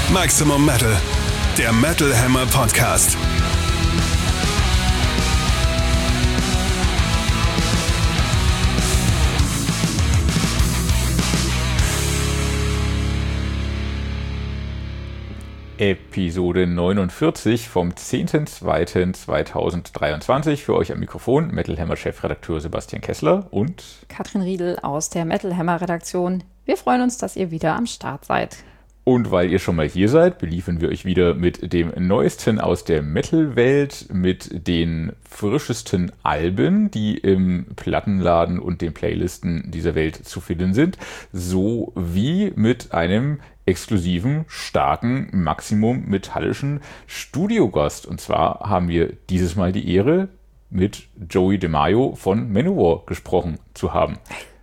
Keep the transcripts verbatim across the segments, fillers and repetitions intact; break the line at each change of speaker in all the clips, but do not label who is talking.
Maximum Metal, der Metal Hammer Podcast.
Episode neunundvierzig vom zehnten zweiten zweitausenddreiundzwanzig. Für euch am Mikrofon Metal Hammer Chefredakteur Sebastian Kessler und
Katrin Riedel aus der Metal Hammer Redaktion. Wir freuen uns, dass ihr wieder am Start seid.
Und weil ihr schon mal hier seid, beliefern wir euch wieder mit dem Neuesten aus der Metal-Welt, mit den frischesten Alben, die im Plattenladen und den Playlisten dieser Welt zu finden sind, sowie mit einem exklusiven, starken, Maximum metallischen Studiogast. Und zwar haben wir dieses Mal die Ehre, mit Joey DeMaio von Manowar gesprochen zu haben.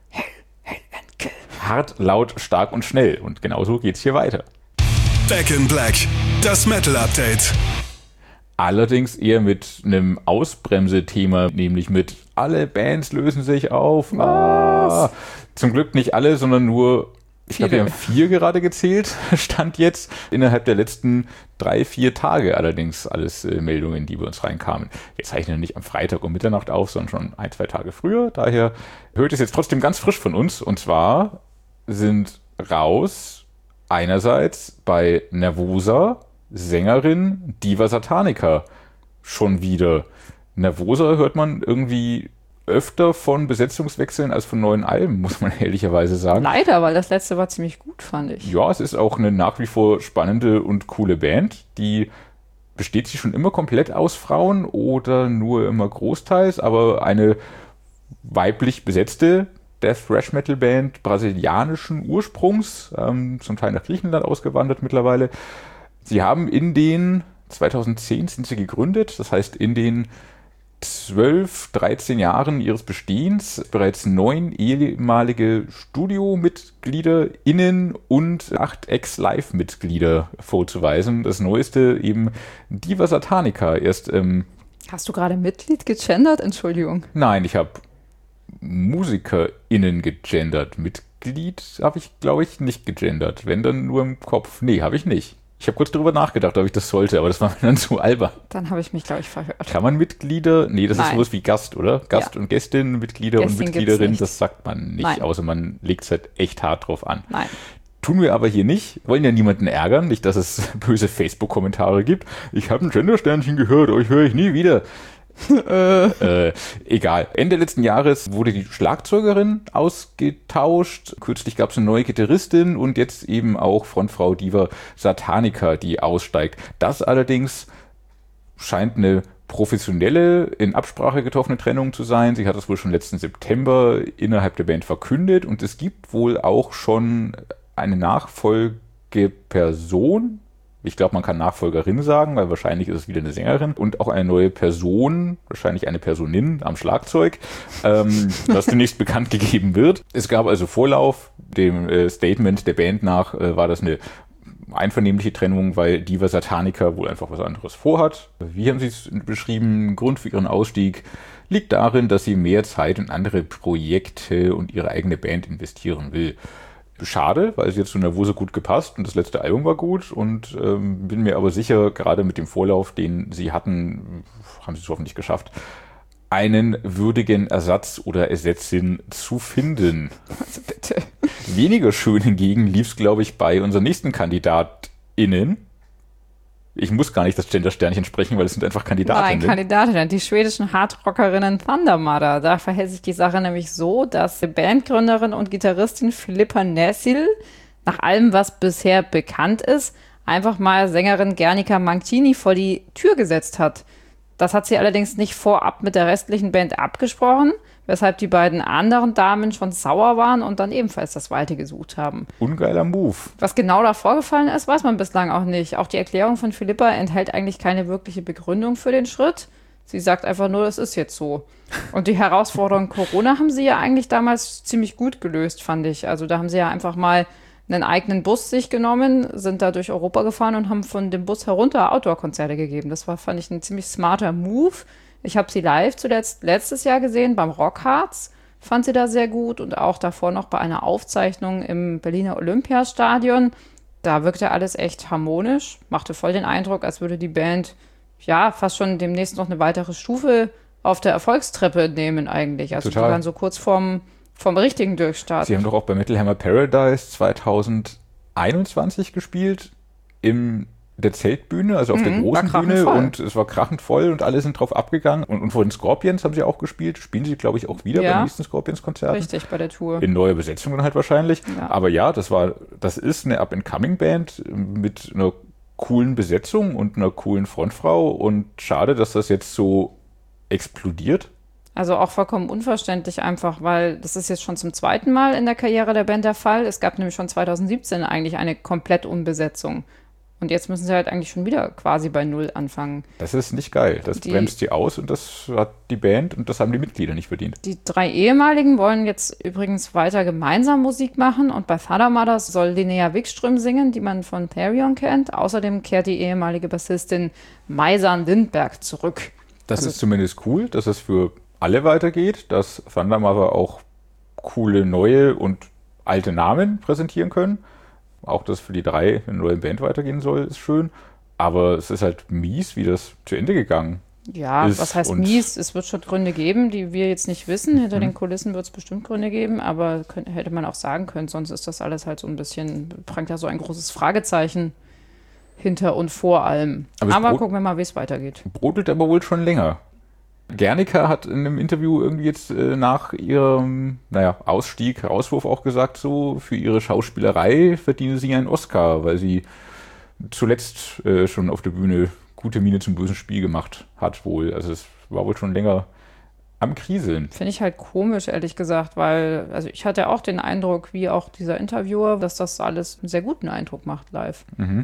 Hart, laut, stark und schnell. Und genauso geht's hier weiter.
Back in Black, das Metal-Update.
Allerdings eher mit einem Ausbremse-Thema, nämlich mit alle Bands lösen sich auf. Ah, zum Glück nicht alle, sondern nur, ich glaube, wir haben vier gerade gezählt, Stand jetzt. Innerhalb der letzten drei, vier Tage allerdings alles äh, Meldungen, die bei uns reinkamen. Wir zeichnen nicht am Freitag um Mitternacht auf, sondern schon ein, zwei Tage früher. Daher hört es jetzt trotzdem ganz frisch von uns. Und zwar sind raus einerseits bei Nervosa Sängerin Diva Satanica schon wieder. Nervosa hört man irgendwie öfter von Besetzungswechseln als von neuen Alben, muss man ehrlicherweise sagen.
Leider, weil das letzte war ziemlich gut, fand ich.
Ja, es ist auch eine nach wie vor spannende und coole Band. Die besteht sie schon immer komplett aus Frauen oder nur immer großteils, aber eine weiblich besetzte Death Thrash Metal Band brasilianischen Ursprungs, ähm, zum Teil nach Griechenland ausgewandert mittlerweile. Sie haben in den zweitausendzehn sind sie gegründet, das heißt in den zwölf, dreizehn Jahren ihres Bestehens bereits neun ehemalige StudiomitgliederInnen und acht Ex-Live-Mitglieder vorzuweisen. Das neueste eben Diva Satanica. Erst, ähm,
Hast du gerade Mitglied gegendert? Entschuldigung.
Nein, ich habe MusikerInnen gegendert. Mitglied habe ich, glaube ich, nicht gegendert. Wenn, dann nur im Kopf. Nee, habe ich nicht. Ich habe kurz darüber nachgedacht, ob ich das sollte, aber das war mir dann zu albern.
Dann habe ich mich, glaube ich, verhört.
Kann man Mitglieder? Nee, das
Nein.
ist sowas wie Gast, oder? Gast
Ja.
und Gästin, Mitglieder
Gästin
und Mitgliederin,
gibt's nicht.
das sagt man nicht,
Nein.
außer man legt es halt echt hart drauf an.
Nein.
Tun wir aber hier nicht, wollen ja niemanden ärgern, nicht, dass es böse Facebook-Kommentare gibt. Ich habe ein Gendersternchen gehört, euch höre ich nie wieder. äh, egal. Ende letzten Jahres wurde die Schlagzeugerin ausgetauscht. Kürzlich gab es eine neue Gitarristin und jetzt eben auch Frontfrau Diva Satanica, die aussteigt. Das allerdings scheint eine professionelle, in Absprache getroffene Trennung zu sein. Sie hat das wohl schon letzten September innerhalb der Band verkündet und es gibt wohl auch schon eine Nachfolgeperson. Ich glaube, man kann Nachfolgerin sagen, weil wahrscheinlich ist es wieder eine Sängerin und auch eine neue Person, wahrscheinlich eine Personin am Schlagzeug, ähm, das demnächst bekannt gegeben wird. Es gab also Vorlauf, dem äh, Statement der Band nach äh, war das eine einvernehmliche Trennung, weil Diva Satanica wohl einfach was anderes vorhat. Wie haben sie es beschrieben? Grund für ihren Ausstieg liegt darin, dass sie mehr Zeit in andere Projekte und ihre eigene Band investieren will. Schade, weil sie jetzt zu Nervosa gut gepasst und das letzte Album war gut und ähm, bin mir aber sicher, gerade mit dem Vorlauf, den sie hatten, haben sie es hoffentlich geschafft, einen würdigen Ersatz oder Ersetzin zu finden.
Also bitte.
Weniger schön hingegen lief es, glaube ich, bei unseren nächsten KandidatInnen. Ich muss gar nicht das Gender-Sternchen sprechen, weil es sind einfach Kandidatinnen.
Nein, Kandidatinnen. Die schwedischen Hardrockerinnen Thunder Mother. Da verhält sich die Sache nämlich so, dass die Bandgründerin und Gitarristin Filippa Näsil, nach allem, was bisher bekannt ist, einfach mal Sängerin Gernika Mancini vor die Tür gesetzt hat. Das hat sie allerdings nicht vorab mit der restlichen Band abgesprochen, weshalb die beiden anderen Damen schon sauer waren und dann ebenfalls das Weite gesucht haben.
Ungeiler Move.
Was genau da vorgefallen ist, weiß man bislang auch nicht. Auch die Erklärung von Filippa enthält eigentlich keine wirkliche Begründung für den Schritt. Sie sagt einfach nur, es ist jetzt so. Und die Herausforderung Corona haben sie ja eigentlich damals ziemlich gut gelöst, fand ich. Also da haben sie ja einfach mal einen eigenen Bus sich genommen, sind da durch Europa gefahren und haben von dem Bus herunter Outdoor-Konzerte gegeben. Das war, fand ich, ein ziemlich smarter Move. Ich habe sie live zuletzt letztes Jahr gesehen beim Rockharz, fand sie da sehr gut und auch davor noch bei einer Aufzeichnung im Berliner Olympiastadion. da wirkte alles echt harmonisch, machte voll den Eindruck, als würde die Band ja fast schon demnächst noch eine weitere Stufe auf der Erfolgstreppe nehmen eigentlich. Also
Total.
die waren so kurz vorm, vorm richtigen Durchstart.
Sie haben doch auch bei Metal Hammer Paradise zwanzig einundzwanzig gespielt, in der Zeltbühne, also auf
Mhm,
der großen
war
Bühne,
krachenvoll.
und es war krachend voll und alle sind drauf abgegangen. Und, und vor den Scorpions haben sie auch gespielt, spielen sie, glaube ich, auch wieder
Ja.
beim nächsten Scorpions-Konzert.
Richtig, bei der Tour.
In neuer Besetzung dann halt wahrscheinlich.
Ja.
Aber ja, das war, das ist eine Up-and-Coming-Band mit einer coolen Besetzung und einer coolen Frontfrau, und schade, dass das jetzt so explodiert.
Also auch vollkommen unverständlich einfach, weil das ist jetzt schon zum zweiten Mal in der Karriere der Band der Fall. Es gab nämlich schon zwanzig siebzehn eigentlich eine Komplett-Umbesetzung. Und jetzt müssen sie halt eigentlich schon wieder quasi bei Null anfangen.
Das ist nicht geil. Das
Die-
bremst die aus, und das hat die Band und das haben die Mitglieder nicht verdient.
Die drei ehemaligen wollen jetzt übrigens weiter gemeinsam Musik machen, und bei Father Mothers soll Linnea Wikström singen, die man von Therion kennt. Außerdem kehrt die ehemalige Bassistin Maisan Lindberg zurück.
Das
Also-
ist zumindest cool, dass es für alle weitergeht, dass Thunder Mother auch coole neue und alte Namen präsentieren können. Auch, dass für die drei eine neue Band weitergehen soll, ist schön. Aber es ist halt mies, wie das zu Ende gegangen
Ja,
ist.
was heißt
und-
mies? Es wird schon Gründe geben, die wir jetzt nicht wissen. Hinter den Kulissen wird es bestimmt Gründe geben, aber könnt, hätte man auch sagen können, sonst ist das alles halt so ein bisschen, prangt ja so ein großes Fragezeichen hinter und vor allem.
Aber
Aber,
es bro-
gucken wir mal, wie es weitergeht.
Brodelt aber wohl schon länger. Gernika hat in einem Interview irgendwie jetzt äh, nach ihrem, naja, Ausstieg, Rauswurf auch gesagt, so, für ihre Schauspielerei verdiene sie einen Oscar, weil sie zuletzt äh, schon auf der Bühne gute Miene zum bösen Spiel gemacht hat wohl. Also es war wohl schon länger am Kriseln.
Finde ich halt komisch, ehrlich gesagt, weil, also ich hatte auch den Eindruck, wie auch dieser Interviewer, dass das alles einen sehr guten Eindruck macht live.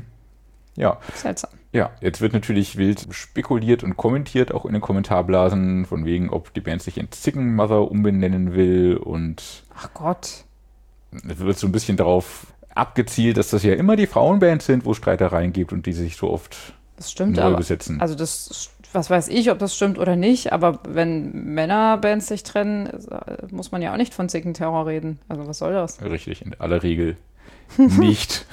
Ja.
Seltsam.
Ja, jetzt wird natürlich wild spekuliert und kommentiert, auch in den Kommentarblasen, von wegen, ob die Band sich in Chicken Mother umbenennen will, und
Ach Gott.
es wird so ein bisschen darauf abgezielt, dass das ja immer die Frauenbands sind, wo es Streitereien gibt und die sich so oft
Das stimmt
neu
aber.
besetzen.
Also das, was weiß ich, ob das stimmt oder nicht, aber wenn Männerbands sich trennen, äh, muss man ja auch nicht von Zickenterror reden. Also was soll das?
Richtig, in aller Regel nicht.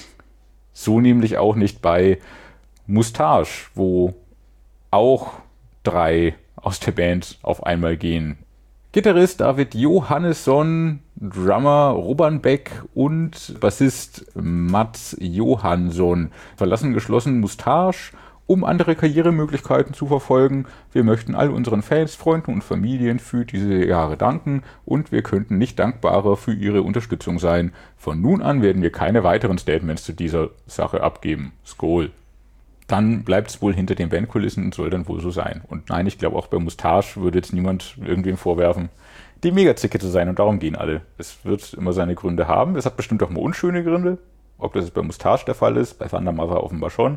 So nämlich auch nicht bei Moustache, wo auch drei aus der Band auf einmal gehen. Gitarrist David Johannesson, Drummer Robert Beck und Bassist Mats Johansson verlassen geschlossen Moustache, um andere Karrieremöglichkeiten zu verfolgen. Wir möchten all unseren Fans, Freunden und Familien für diese Jahre danken, und wir könnten nicht dankbarer für ihre Unterstützung sein. Von nun an werden wir keine weiteren Statements zu dieser Sache abgeben. Skol. Dann bleibt es wohl hinter den Bandkulissen und soll dann wohl so sein. Und nein, ich glaube auch bei Moustache würde jetzt niemand irgendwem vorwerfen, die Megazicke zu sein, und darum gehen alle. Es wird immer seine Gründe haben. Es hat bestimmt auch mal unschöne Gründe. Ob das jetzt bei Moustache der Fall ist, bei Thunder Mother offenbar schon.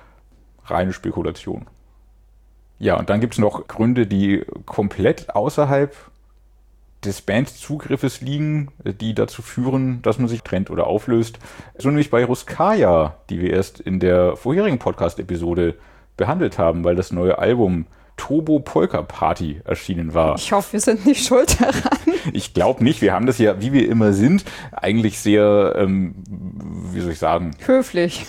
Reine Spekulation. Ja, und dann gibt es noch Gründe, die komplett außerhalb des Bandzugriffes liegen, die dazu führen, dass man sich trennt oder auflöst. So nämlich bei Ruskaya, die wir erst in der vorherigen Podcast-Episode behandelt haben, weil das neue Album Turbo Polka Party erschienen war.
Ich hoffe, wir sind nicht schuld daran.
Ich glaube nicht, wir haben das ja, wie wir immer sind, eigentlich sehr, ähm, wie soll ich sagen,
Höflich.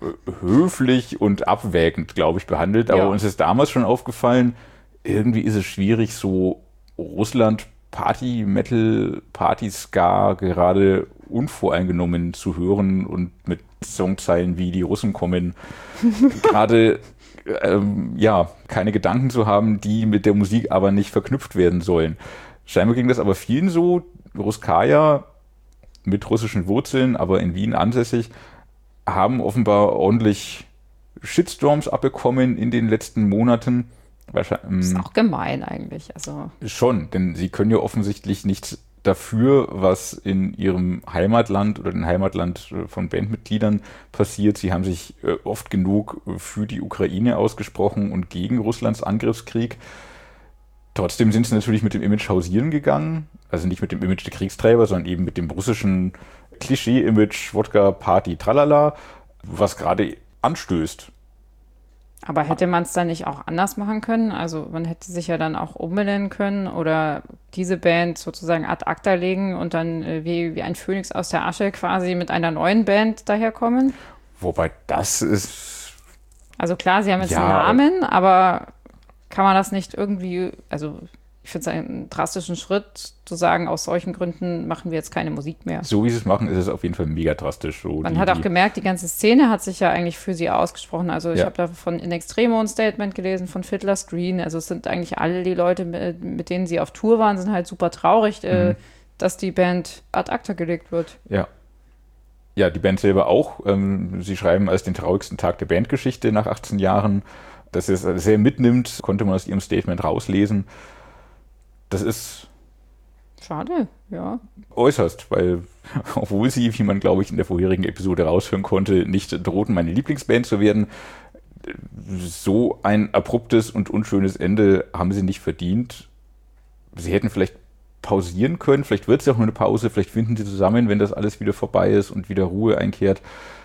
höflich und abwägend, glaube ich, behandelt. Aber
Ja.
uns ist damals schon aufgefallen, irgendwie ist es schwierig, so Russland Party, Metal, Party, Ska gerade unvoreingenommen zu hören und mit Songzeilen wie die Russen kommen, gerade ähm, ja, keine Gedanken zu haben, die mit der Musik aber nicht verknüpft werden sollen. Scheinbar ging das aber vielen so. Ruskaya mit russischen Wurzeln, aber in Wien ansässig, haben offenbar ordentlich Shitstorms abbekommen in den letzten Monaten. Wahrscheinlich,
Das ist auch gemein eigentlich. Also
schon, denn sie können ja offensichtlich nichts dafür, was in ihrem Heimatland oder dem Heimatland von Bandmitgliedern passiert. Sie haben sich oft genug für die Ukraine ausgesprochen und gegen Russlands Angriffskrieg. Trotzdem sind sie natürlich mit dem Image hausieren gegangen. Also nicht mit dem Image der Kriegstreiber, sondern eben mit dem russischen Klischee-Image, Wodka, Party, Tralala, was gerade anstößt.
Aber hätte man es dann nicht auch anders machen können? Also man hätte sich ja dann auch umbenennen können oder diese Band sozusagen ad acta legen und dann äh, wie, wie ein Phönix aus der Asche quasi mit einer neuen Band daherkommen.
Wobei das ist...
Also klar, sie haben jetzt
Ja,
einen Namen, aber kann man das nicht irgendwie, also ich finde es einen drastischen Schritt zu sagen, aus solchen Gründen machen wir jetzt keine Musik mehr.
So wie sie es machen, ist es auf jeden Fall mega drastisch. So
Man
die,
hat auch
die,
gemerkt, die ganze Szene hat sich ja eigentlich für sie ausgesprochen. Also ich
Ja.
habe da von In Extremo ein Statement gelesen, von Fiddler's Green. Also es sind eigentlich alle die Leute, mit, mit denen sie auf Tour waren, sind halt super traurig, äh,
Mhm.
dass die Band ad acta gelegt wird.
Ja. Ja, die Band selber auch. Ähm, sie schreiben als den traurigsten Tag der Bandgeschichte nach achtzehn Jahren. Dass es sehr mitnimmt, konnte man aus ihrem Statement rauslesen. Das ist
Schade, ja.
äußerst, weil obwohl sie, wie man glaube ich in der vorherigen Episode raushören konnte, nicht drohten, meine Lieblingsband zu werden, so ein abruptes und unschönes Ende haben sie nicht verdient. Sie hätten vielleicht pausieren können, vielleicht wird es ja auch nur eine Pause, vielleicht finden sie zusammen, wenn das alles wieder vorbei ist und wieder Ruhe einkehrt.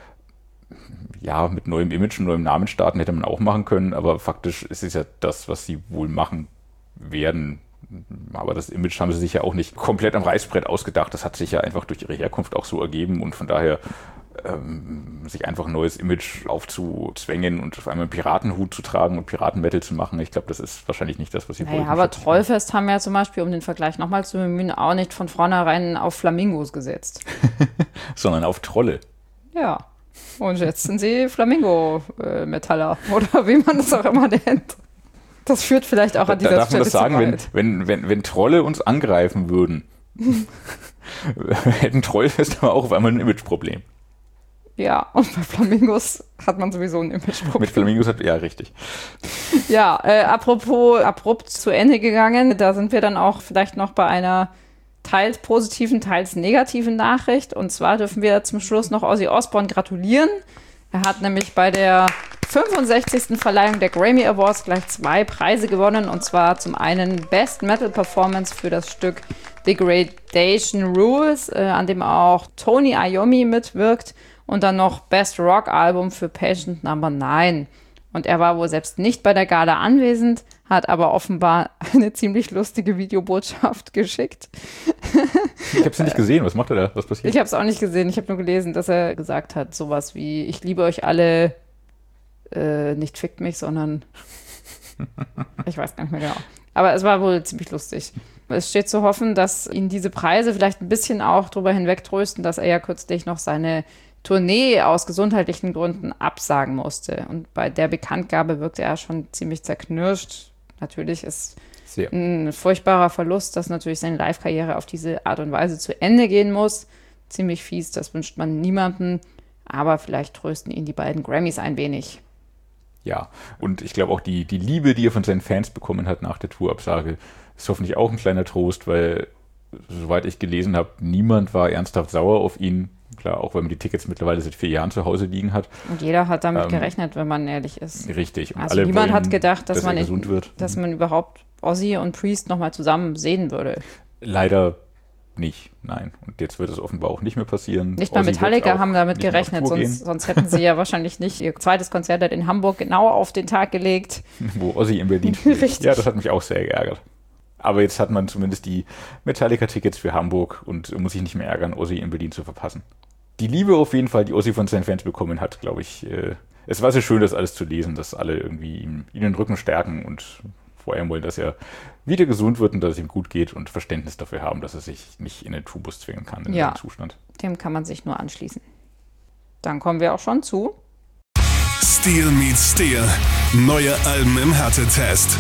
Ja, mit neuem Image und neuem Namen starten hätte man auch machen können, aber faktisch ist es ja das, was sie wohl machen werden. Aber das Image haben sie sich ja auch nicht komplett am Reißbrett ausgedacht. Das hat sich ja einfach durch ihre Herkunft auch so ergeben und von daher ähm, sich einfach ein neues Image aufzuzwängen und auf einmal einen Piratenhut zu tragen und Piratenmetal zu machen. Ich glaube, das ist wahrscheinlich nicht das, was sie
Naja,
wollten.
aber Trollfest haben ja zum Beispiel, um den Vergleich nochmal zu bemühen, auch nicht von vornherein auf Flamingos gesetzt.
Sondern auf Trolle.
Ja. Und jetzt sind sie Flamingo-Metaller oder wie man das auch immer nennt. Das führt vielleicht auch
Da,
an
da
dieser
darf man
Stelle
das sagen,
zu
wenn,
weit.
wenn, wenn, wenn Trolle uns angreifen würden, hätten Trollfest aber auch auf einmal ein Imageproblem.
Ja, und bei Flamingos hat man sowieso ein Imageproblem.
Mit Flamingos hat, ja, richtig.
Ja, äh, apropos abrupt zu Ende gegangen, da sind wir dann auch vielleicht noch bei einer teils positiven, teils negativen Nachricht. Und zwar dürfen wir zum Schluss noch Ozzy Osbourne gratulieren. Er hat nämlich bei der fünfundsechzigsten Verleihung der Grammy Awards gleich zwei Preise gewonnen. Und zwar zum einen Best Metal Performance für das Stück Degradation Rules, äh, an dem auch Tony Iommi mitwirkt. Und dann noch Best Rock Album für Patient Number neun. Und er war wohl selbst nicht bei der Gala anwesend, hat aber offenbar eine ziemlich lustige Videobotschaft geschickt.
Ich habe es nicht gesehen. Was macht er da? Was passiert?
Ich habe es auch nicht gesehen. Ich habe nur gelesen, dass er gesagt hat, sowas wie, ich liebe euch alle, äh, nicht fickt mich, sondern ich weiß gar nicht mehr genau. Aber es war wohl ziemlich lustig. Es steht zu hoffen, dass ihn diese Preise vielleicht ein bisschen auch darüber hinwegtrösten, dass er ja kürzlich noch seine Tournee aus gesundheitlichen Gründen absagen musste. Und bei der Bekanntgabe wirkte er schon ziemlich zerknirscht. Natürlich ist
Sehr.
ein furchtbarer Verlust, dass natürlich seine Live-Karriere auf diese Art und Weise zu Ende gehen muss. Ziemlich fies, das wünscht man niemandem. Aber vielleicht trösten ihn die beiden Grammys ein wenig.
Ja, und ich glaube auch die, die Liebe, die er von seinen Fans bekommen hat nach der Tourabsage, ist hoffentlich auch ein kleiner Trost, weil, soweit ich gelesen habe, niemand war ernsthaft sauer auf ihn. Klar, auch wenn man die Tickets mittlerweile seit vier Jahren zu Hause liegen hat.
Und jeder hat damit
Ähm,
gerechnet, wenn man ehrlich ist.
Richtig. Und
Also
alle
niemand
wollen,
hat gedacht, dass,
dass
man
er
nicht,
gesund wird.
dass man überhaupt Ozzy und Priest nochmal zusammen sehen würde.
Leider nicht, nein. Und jetzt wird es offenbar auch nicht mehr passieren.
Nicht mal
Ozzy
Metallica
wird auch
haben damit
nicht mehr auf
gerechnet,
Tour
sonst, sonst hätten sie ja wahrscheinlich nicht ihr zweites Konzert in Hamburg genau auf den Tag gelegt.
gehen, wo Ozzy in Berlin spielt.
Richtig.
Ja, das hat mich auch sehr geärgert. Aber jetzt hat man zumindest die Metallica-Tickets für Hamburg und muss sich nicht mehr ärgern, Ozzy in Berlin zu verpassen. Die Liebe auf jeden Fall, die Ozzy von seinen Fans bekommen hat, glaube ich, äh, es war sehr schön, das alles zu lesen, dass alle irgendwie ihm, ihm den Rücken stärken und vor allem wollen, dass er wieder gesund wird und dass es ihm gut geht und Verständnis dafür haben, dass er sich nicht in den Tubus zwingen kann in
Ja.
seinem Zustand.
Dem kann man sich nur anschließen. Dann kommen wir auch schon zu.
Steel meets Steel. Neue Alben im Härtetest.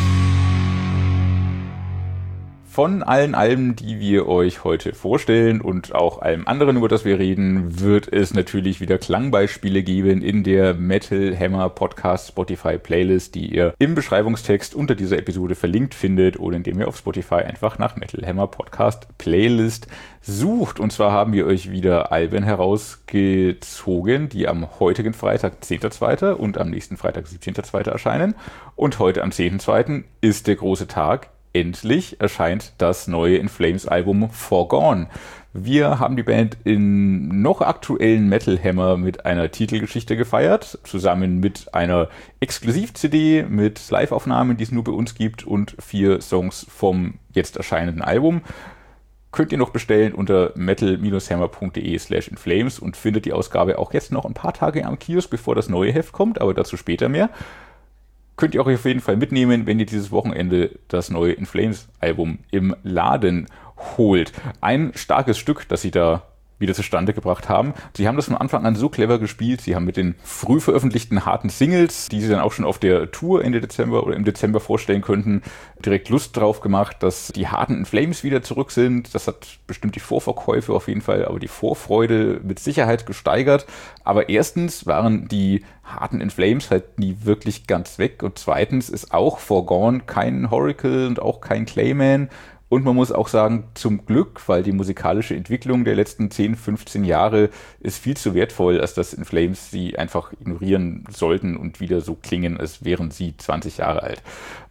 Von allen Alben, die wir euch heute vorstellen und auch allem anderen, über das wir reden, wird es natürlich wieder Klangbeispiele geben in der Metal Hammer Podcast Spotify Playlist, die ihr im Beschreibungstext unter dieser Episode verlinkt findet oder indem ihr auf Spotify einfach nach Metal Hammer Podcast Playlist sucht. Und zwar haben wir euch wieder Alben herausgezogen, die am heutigen Freitag, zehnter zweiter und am nächsten Freitag, siebzehnter zweiter erscheinen. Und heute am zehnten zweiten ist der große Tag, endlich erscheint das neue In Flames Album Foregone. Wir haben die Band in noch aktuellen Metal Hammer mit einer Titelgeschichte gefeiert, zusammen mit einer Exklusiv-C D mit Live-Aufnahmen, die es nur bei uns gibt, und vier Songs vom jetzt erscheinenden Album. Könnt ihr noch bestellen unter metal-hammer.de slash inflames und findet die Ausgabe auch jetzt noch ein paar Tage am Kiosk, bevor das neue Heft kommt, aber dazu später mehr. Könnt ihr auch auf jeden Fall mitnehmen, wenn ihr dieses Wochenende das neue In Flames Album im Laden holt. Ein starkes Stück, das sie da wieder zustande gebracht haben. Sie haben das von Anfang an so clever gespielt. Sie haben mit den früh veröffentlichten harten Singles, die sie dann auch schon auf der Tour Ende Dezember oder im Dezember vorstellen könnten, direkt Lust drauf gemacht, dass die harten In Flames wieder zurück sind. Das hat bestimmt die Vorverkäufe auf jeden Fall, aber die Vorfreude mit Sicherheit gesteigert. Aber erstens waren die harten In Flames halt nie wirklich ganz weg und zweitens ist auch Foregone kein Oracle und auch kein Clayman. Und man muss auch sagen, zum Glück, weil die musikalische Entwicklung der letzten zehn, fünfzehn Jahre ist viel zu wertvoll, als dass In Flames sie einfach ignorieren sollten und wieder so klingen, als wären sie zwanzig Jahre alt.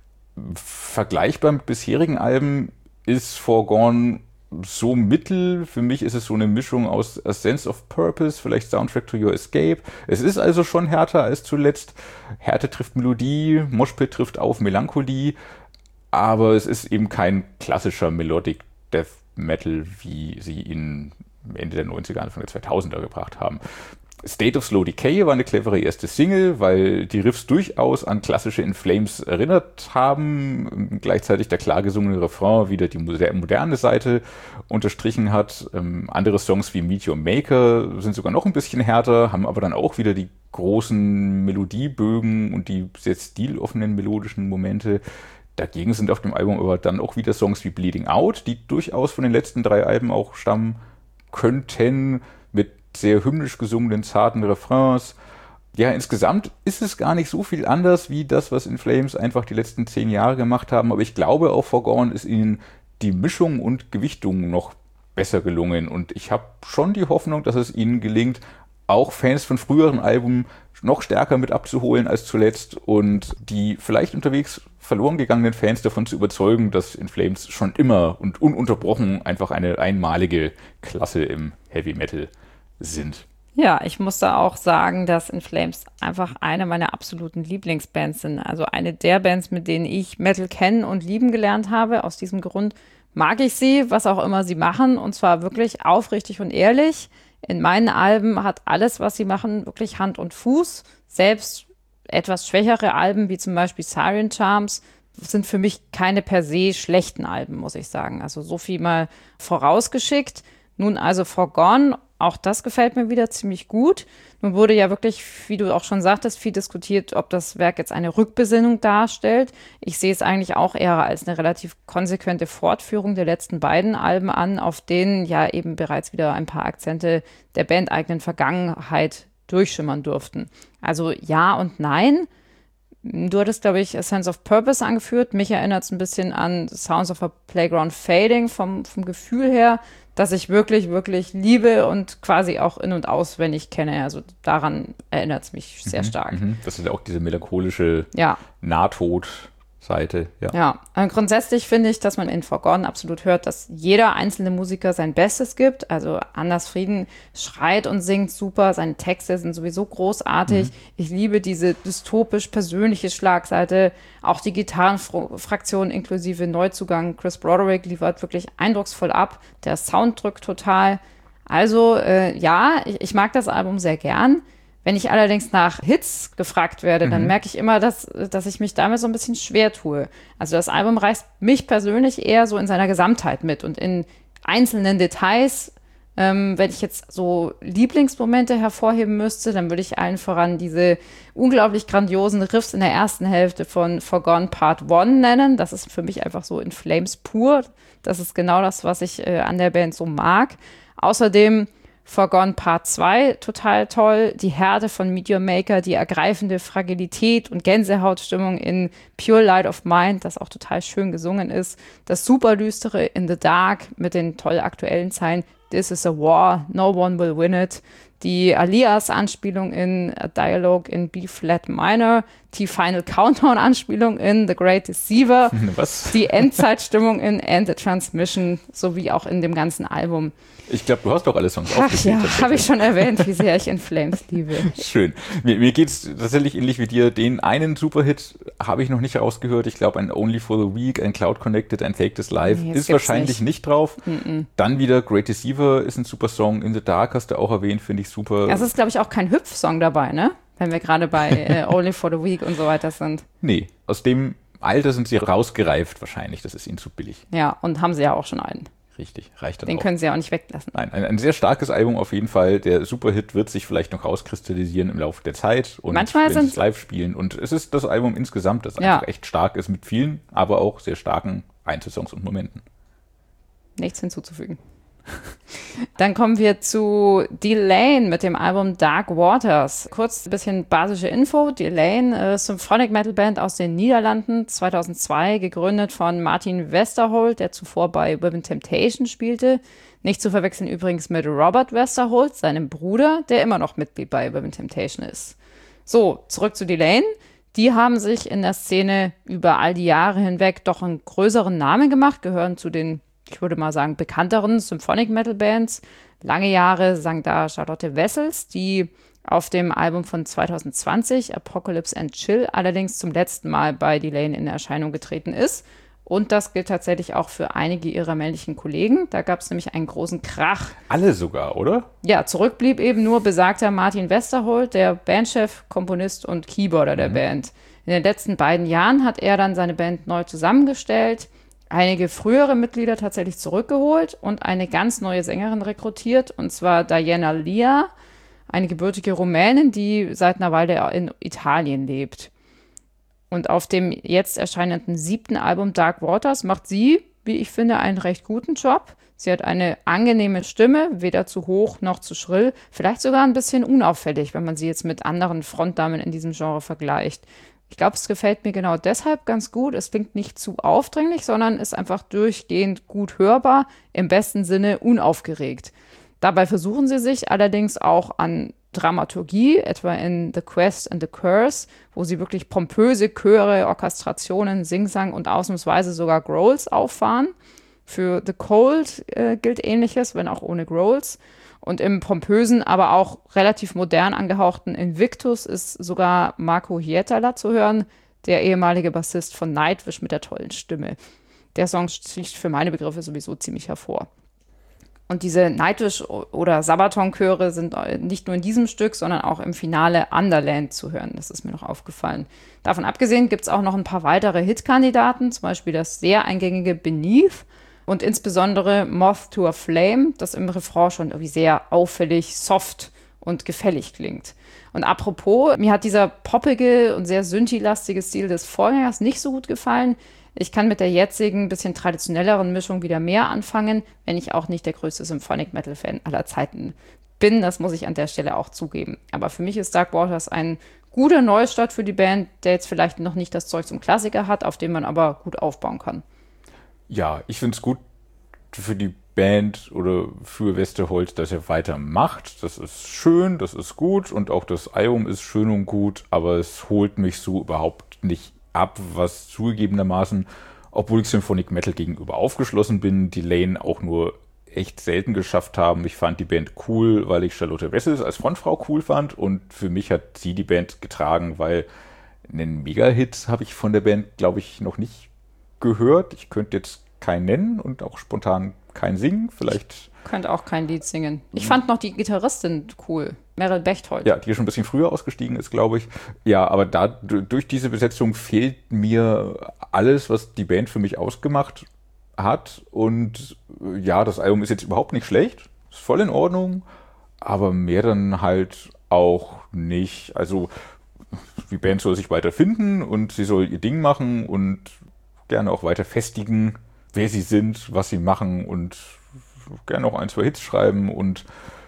Vergleichbar mit bisherigen Alben ist Foregone so mittel. Für mich ist es so eine Mischung aus A Sense of Purpose, vielleicht Soundtrack to Your Escape. Es ist also schon härter als zuletzt. Härte trifft Melodie, Moshpit trifft auf Melancholie. Aber es ist eben kein klassischer Melodic Death Metal, wie sie ihn Ende der neunziger, Anfang der zweitausender gebracht haben. State of Slow Decay war eine clevere erste Single, weil die Riffs durchaus an klassische In Flames erinnert haben. Gleichzeitig der klar gesungene Refrain wieder die moderne Seite unterstrichen hat. Ähm, andere Songs wie Meet Your Maker sind sogar noch ein bisschen härter, haben aber dann auch wieder die großen Melodiebögen und die sehr stiloffenen melodischen Momente. Dagegen sind auf dem Album aber dann auch wieder Songs wie Bleeding Out, die durchaus von den letzten drei Alben auch stammen könnten, mit sehr hymnisch gesungenen, zarten Refrains. Ja, insgesamt ist es gar nicht so viel anders wie das, was In Flames einfach die letzten zehn Jahre gemacht haben, aber ich glaube, auf Foregone ist ihnen die Mischung und Gewichtung noch besser gelungen und ich habe schon die Hoffnung, dass es ihnen gelingt, auch Fans von früheren Alben noch stärker mit abzuholen als zuletzt und die vielleicht unterwegs verloren gegangenen Fans davon zu überzeugen, dass In Flames schon immer und ununterbrochen einfach eine einmalige Klasse im Heavy Metal sind.
Ja, ich muss da auch sagen, dass In Flames einfach eine meiner absoluten Lieblingsbands sind. Also eine der Bands, mit denen ich Metal kennen und lieben gelernt habe. Aus diesem Grund mag ich sie, was auch immer sie machen, und zwar wirklich aufrichtig und ehrlich. In meinen Alben hat alles, was sie machen, wirklich Hand und Fuß. Selbst etwas schwächere Alben, wie zum Beispiel Siren Charms, sind für mich keine per se schlechten Alben, muss ich sagen. Also so viel mal vorausgeschickt. Nun also Foregone, auch das gefällt mir wieder ziemlich gut. Nun wurde ja wirklich, wie du auch schon sagtest, viel diskutiert, ob das Werk jetzt eine Rückbesinnung darstellt. Ich sehe es eigentlich auch eher als eine relativ konsequente Fortführung der letzten beiden Alben an, auf denen ja eben bereits wieder ein paar Akzente der bandeigenen Vergangenheit durchschimmern durften. Also ja und nein. Du hattest, glaube ich, A Sense of Purpose angeführt. Mich erinnert es ein bisschen an Sounds of a Playground Fading vom, vom Gefühl her, dass ich wirklich, wirklich liebe und quasi auch in- und auswendig kenne. Also daran erinnert es mich sehr
mhm,
stark.
Mhm. Das ist auch diese melancholische
ja.
Nahtod-Seite. Ja,
ja. Und grundsätzlich finde ich, dass man in Foregone absolut hört, dass jeder einzelne Musiker sein Bestes gibt. Also Anders Frieden schreit und singt super, seine Texte sind sowieso großartig. Mhm. Ich liebe diese dystopisch-persönliche Schlagseite. Auch die Gitarrenfraktion inklusive Neuzugang Chris Broderick liefert wirklich eindrucksvoll ab. Der Sound drückt total. Also äh, ja, ich, ich mag das Album sehr gern. Wenn ich allerdings nach Hits gefragt werde, mhm. dann merke ich immer, dass, dass ich mich damit so ein bisschen schwer tue. Also das Album reißt mich persönlich eher so in seiner Gesamtheit mit und in einzelnen Details. Ähm, wenn ich jetzt so Lieblingsmomente hervorheben müsste, dann würde ich allen voran diese unglaublich grandiosen Riffs in der ersten Hälfte von Foregone Part eins nennen. Das ist für mich einfach so In Flames pur. Das ist genau das, was ich äh, an der Band so mag. Außerdem Foregone Part zwei, total toll. Die Härte von Meet Your Maker, die ergreifende Fragilität und Gänsehautstimmung in Pure Light of Mind, das auch total schön gesungen ist. Das super düstere In the Dark mit den toll aktuellen Zeilen This is a War, No One Will Win It. Die Alias-Anspielung in A Dialogue in B-Flat Minor, die Final Countdown-Anspielung in The Great Deceiver,
Was?
die Endzeitstimmung in End the Transmission, sowie auch in dem ganzen Album.
Ich glaube, du hast doch alle Songs
Ach
aufgezählt.
ja, habe ich schon erwähnt, wie sehr ich In Flames liebe.
Schön. Mir, mir geht es tatsächlich ähnlich wie dir. Den einen Superhit habe ich noch nicht rausgehört. Ich glaube, ein Only for the Week, ein Cloud Connected, ein Take This Live
Nee,
ist wahrscheinlich nicht, nicht drauf. Mm-mm. Dann wieder Great Deceiver ist ein super Song. In the Dark hast du auch erwähnt, finde ich super.
Es ist, glaube ich, auch kein Hüpf-Song dabei, ne? Wenn wir gerade bei äh, Only for the Week und so weiter sind.
Nee, aus dem Alter sind sie rausgereift wahrscheinlich. Das ist ihnen zu billig.
Ja, und haben sie ja auch schon einen.
Richtig, reicht dann
Den
auch.
können sie ja auch nicht weglassen.
Nein, ein, ein sehr starkes Album auf jeden Fall. Der Superhit wird sich vielleicht noch rauskristallisieren im Laufe der Zeit und
Manchmal
wenn sie
sind
es live spielen. Und es ist das Album insgesamt, das
Ja.
einfach echt stark ist mit vielen, aber auch sehr starken Einzelsongs und Momenten.
Nichts hinzuzufügen. Dann kommen wir zu Delain mit dem Album Dark Waters. Kurz ein bisschen basische Info. Delain, äh, Symphonic Metal Band aus den Niederlanden, zweitausendzwei, gegründet von Martin Westerholt, der zuvor bei Women Temptation spielte. Nicht zu verwechseln übrigens mit Robert Westerholt, seinem Bruder, der immer noch Mitglied bei Women Temptation ist. So, zurück zu Delain. Die haben sich in der Szene über all die Jahre hinweg doch einen größeren Namen gemacht, gehören zu den, ich würde mal sagen, bekannteren Symphonic Metal Bands. Lange Jahre sang da Charlotte Wessels, die auf dem Album von zweitausendzwanzig, Apocalypse and Chill, allerdings zum letzten Mal bei Delain in Erscheinung getreten ist. Und das gilt tatsächlich auch für einige ihrer männlichen Kollegen. Da gab es nämlich einen großen Krach.
Alle sogar, oder?
Ja, zurück blieb eben nur besagter Martin Westerholt, der Bandchef, Komponist und Keyboarder der mhm. Band. In den letzten beiden Jahren hat er dann seine Band neu zusammengestellt, einige frühere Mitglieder tatsächlich zurückgeholt und eine ganz neue Sängerin rekrutiert, und zwar Diana Lia, eine gebürtige Rumänin, die seit einer Weile in Italien lebt. Und auf dem jetzt erscheinenden siebten Album Dark Waters macht sie, wie ich finde, einen recht guten Job. Sie hat eine angenehme Stimme, weder zu hoch noch zu schrill, vielleicht sogar ein bisschen unauffällig, wenn man sie jetzt mit anderen Frontdamen in diesem Genre vergleicht. Ich glaube, es gefällt mir genau deshalb ganz gut. Es klingt nicht zu aufdringlich, sondern ist einfach durchgehend gut hörbar, im besten Sinne unaufgeregt. Dabei versuchen sie sich allerdings auch an Dramaturgie, etwa in The Quest and the Curse, wo sie wirklich pompöse Chöre, Orchestrationen, Singsang und ausnahmsweise sogar Growls auffahren. Für The Cold äh, gilt Ähnliches, wenn auch ohne Growls. Und im pompösen, aber auch relativ modern angehauchten Invictus ist sogar Marco Hietala zu hören, der ehemalige Bassist von Nightwish mit der tollen Stimme. Der Song sticht für meine Begriffe sowieso ziemlich hervor. Und diese Nightwish- oder Sabaton-Chöre sind nicht nur in diesem Stück, sondern auch im Finale Underland zu hören. Das ist mir noch aufgefallen. Davon abgesehen gibt es auch noch ein paar weitere Hitkandidaten, zum Beispiel das sehr eingängige Beneath und insbesondere Moth to a Flame, das im Refrain schon irgendwie sehr auffällig, soft und gefällig klingt. Und apropos, mir hat dieser poppige und sehr synthi-lastige Stil des Vorgängers nicht so gut gefallen. Ich kann mit der jetzigen, bisschen traditionelleren Mischung wieder mehr anfangen, wenn ich auch nicht der größte Symphonic-Metal-Fan aller Zeiten bin. Das muss ich an der Stelle auch zugeben. Aber für mich ist Dark Waters ein guter Neustart für die Band, der jetzt vielleicht noch nicht das Zeug zum Klassiker hat, auf dem man aber gut aufbauen kann.
Ja, ich finde es gut für die Band oder für Westerholt, dass er weitermacht. Das ist schön, das ist gut und auch das Album ist schön und gut, aber es holt mich so überhaupt nicht ab, was zugegebenermaßen, obwohl ich Symphonic Metal gegenüber aufgeschlossen bin, die Lane auch nur echt selten geschafft haben. Ich fand die Band cool, weil ich Charlotte Wessels als Frontfrau cool fand und für mich hat sie die Band getragen, weil einen Mega-Hit habe ich von der Band, glaube ich, noch nicht gehört. Ich könnte jetzt keinen nennen und auch spontan keinen singen. Vielleicht
könnte auch kein Lied singen. Ich fand noch die Gitarristin cool, Meryl Bechtold.
Ja, die schon ein bisschen früher ausgestiegen ist, glaube ich. Ja, aber da durch diese Besetzung fehlt mir alles, was die Band für mich ausgemacht hat. Und ja, das Album ist jetzt überhaupt nicht schlecht, ist voll in Ordnung, aber mehr dann halt auch nicht. Also die Band soll sich weiter finden und sie soll ihr Ding machen und gerne auch weiter festigen, wer sie sind, was sie machen und gerne auch ein, zwei Hits schreiben und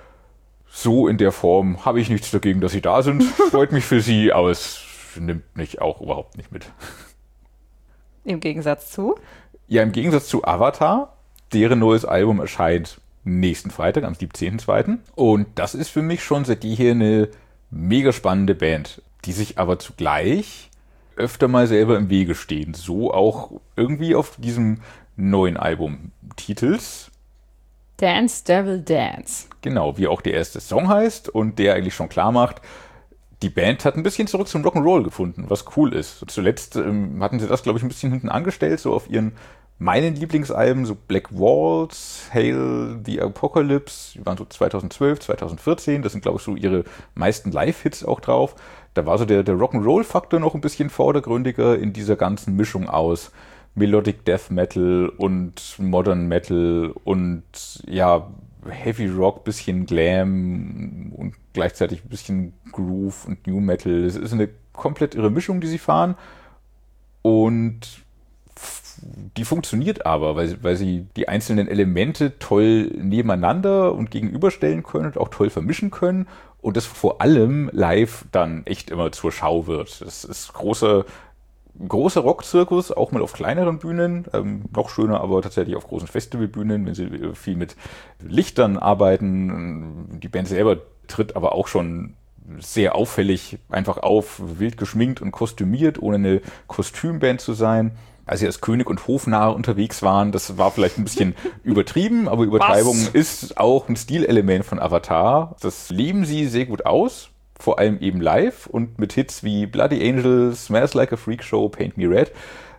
so in der Form habe ich nichts dagegen, dass sie da sind. Freut mich für sie, aber es nimmt mich auch überhaupt nicht mit.
Im Gegensatz zu?
Ja, im Gegensatz zu Avatar, deren neues Album erscheint nächsten Freitag, am siebzehnten zweiten Und das ist für mich schon seit jeher eine mega spannende Band, die sich aber zugleich öfter mal selber im Wege stehen. So auch irgendwie auf diesem neuen Album Titels.
Dance Devil Dance.
Genau, wie auch der erste Song heißt und der eigentlich schon klar macht, die Band hat ein bisschen zurück zum Rock'n'Roll gefunden, was cool ist. Zuletzt ähm, hatten sie das, glaube ich, ein bisschen hinten angestellt, so auf ihren meinen Lieblingsalben, so Black Waltz, Hail the Apocalypse, die waren so zweitausendzwölf, zweitausendvierzehn, das sind, glaube ich, so ihre meisten Live-Hits auch drauf. Da war so der, der Rock'n'Roll-Faktor noch ein bisschen vordergründiger in dieser ganzen Mischung aus Melodic Death Metal und Modern Metal und ja, Heavy Rock, bisschen Glam und gleichzeitig ein bisschen Groove und New Metal. Es ist eine komplett irre Mischung, die sie fahren und die funktioniert aber, weil, weil sie die einzelnen Elemente toll nebeneinander und gegenüberstellen können und auch toll vermischen können und das vor allem live dann echt immer zur Schau wird. Das ist großer, großer Rockzirkus, auch mal auf kleineren Bühnen, ähm, noch schöner aber tatsächlich auf großen Festivalbühnen, wenn sie viel mit Lichtern arbeiten. Die Band selber tritt aber auch schon sehr auffällig einfach auf, wild geschminkt und kostümiert, ohne eine Kostümband zu sein. Als sie als König und Hofnarr unterwegs waren, das war vielleicht ein bisschen übertrieben, aber Übertreibung Was? ist auch ein Stilelement von Avatar. Das leben sie sehr gut aus, vor allem eben live und mit Hits wie Bloody Angel, Smells Like a Freak Show, Paint Me Red.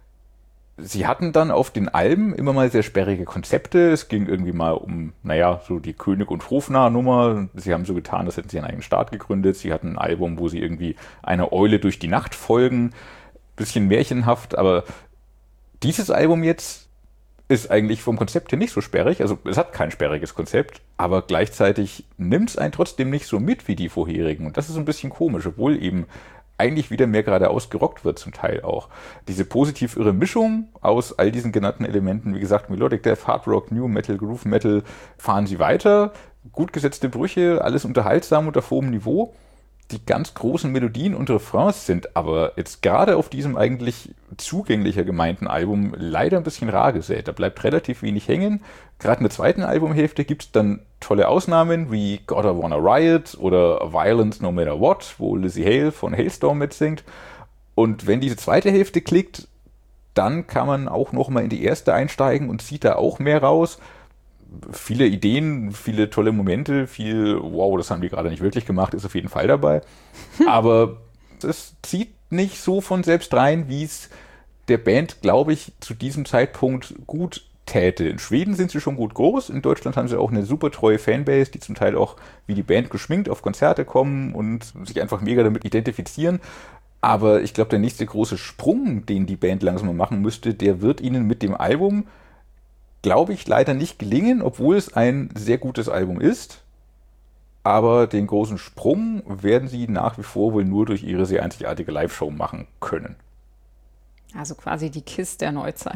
Sie hatten dann auf den Alben immer mal sehr sperrige Konzepte. Es ging irgendwie mal um, naja, so die König- und Hofnarr-Nummer. Sie haben so getan, als hätten sie einen eigenen Staat gegründet. Sie hatten ein Album, wo sie irgendwie einer Eule durch die Nacht folgen. Bisschen märchenhaft, aber dieses Album jetzt ist eigentlich vom Konzept her nicht so sperrig. Also es hat kein sperriges Konzept, aber gleichzeitig nimmt es einen trotzdem nicht so mit wie die vorherigen. Und das ist ein bisschen komisch, obwohl eben eigentlich wieder mehr geradeaus gerockt wird zum Teil auch. Diese positiv irre Mischung aus all diesen genannten Elementen, wie gesagt, Melodic Death, Hard Rock, New Metal, Groove Metal, fahren sie weiter. Gut gesetzte Brüche, alles unterhaltsam und auf hohem Niveau. Die ganz großen Melodien und Refrains sind aber jetzt gerade auf diesem eigentlich zugänglicher gemeinten Album leider ein bisschen rar gesät. Da bleibt relativ wenig hängen. Gerade in der zweiten Albumhälfte gibt es dann tolle Ausnahmen wie Gotta Wanna Riot oder Violence No Matter What, wo Lizzie Hale von Hailstorm mitsingt. Und wenn diese zweite Hälfte klickt, dann kann man auch nochmal in die erste einsteigen und zieht da auch mehr raus. Viele Ideen, viele tolle Momente, viel, wow, das haben die gerade nicht wirklich gemacht, ist auf jeden Fall dabei. Aber es zieht nicht so von selbst rein, wie es der Band, glaube ich, zu diesem Zeitpunkt gut täte. In Schweden sind sie schon gut groß, in Deutschland haben sie auch eine super treue Fanbase, die zum Teil auch wie die Band geschminkt auf Konzerte kommen und sich einfach mega damit identifizieren. Aber ich glaube, der nächste große Sprung, den die Band langsam mal machen müsste, der wird ihnen mit dem Album, glaube ich, leider nicht gelingen, obwohl es ein sehr gutes Album ist. Aber den großen Sprung werden sie nach wie vor wohl nur durch ihre sehr einzigartige Live-Show machen können.
Also quasi die KISS der Neuzeit.